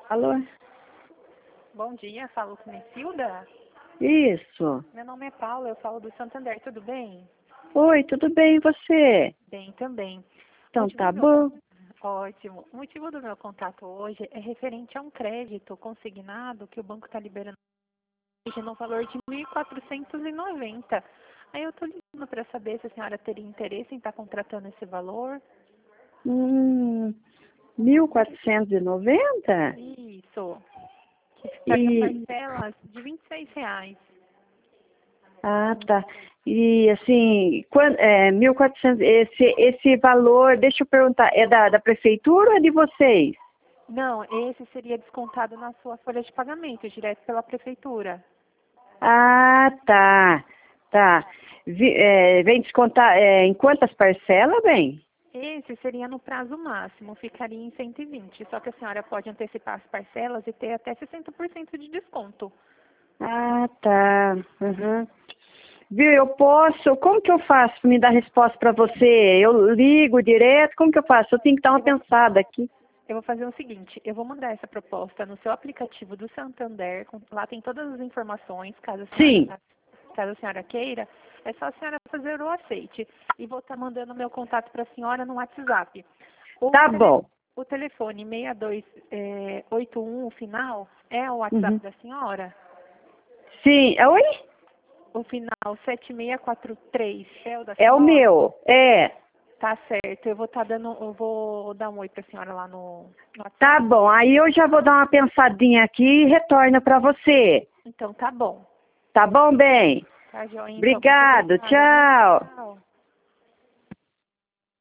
Alô? Bom dia, falo com Necilda. Isso. Meu nome é Paula, eu falo do Santander, tudo bem? Oi, tudo bem e você? Bem também. O Então motivo tá do meu bom. Ótimo. O motivo do meu contato hoje é referente a um crédito consignado que o banco está liberando hoje no valor de 1.490. Aí eu estou ligando para saber se a senhora teria interesse em estar contratando esse valor. 1.490. Isso. Que ficaria E, parcelas de R$ 26. tá. E assim, 1.400, esse valor, deixa eu perguntar, é da prefeitura ou é de vocês? Não, esse seria descontado na sua folha de pagamento, direto pela prefeitura. Ah, tá. Tá. Vem descontar em quantas parcelas, bem? Esse seria no prazo máximo, ficaria em 120. Só que a senhora pode antecipar as parcelas e ter até 60% de desconto. Ah, tá. Uhum. Viu, eu posso, como que eu faço para me dar resposta para você? Eu ligo direto, como que eu faço? Eu tenho que dar uma Eu vou, pensada aqui. eu vou fazer o seguinte, eu vou mandar essa proposta no seu aplicativo do Santander, lá tem todas as informações, Sim, caso a senhora queira, é só a senhora fazer o aceite. E vou estar mandando meu contato para a senhora no WhatsApp. O, tá tele, bom. o telefone 6281, o final, é o WhatsApp Uhum. da senhora? Sim, oi? O final 7643 é o da É o senhora? meu, é. Tá certo. Eu vou dar um oi pra senhora lá no Tá WhatsApp. bom, aí eu já vou dar uma pensadinha aqui e retorno para você. Então tá bom. Tá bom, bem? Tá joia, então. Muito Obrigado, obrigada, viu? tchau. Tchau.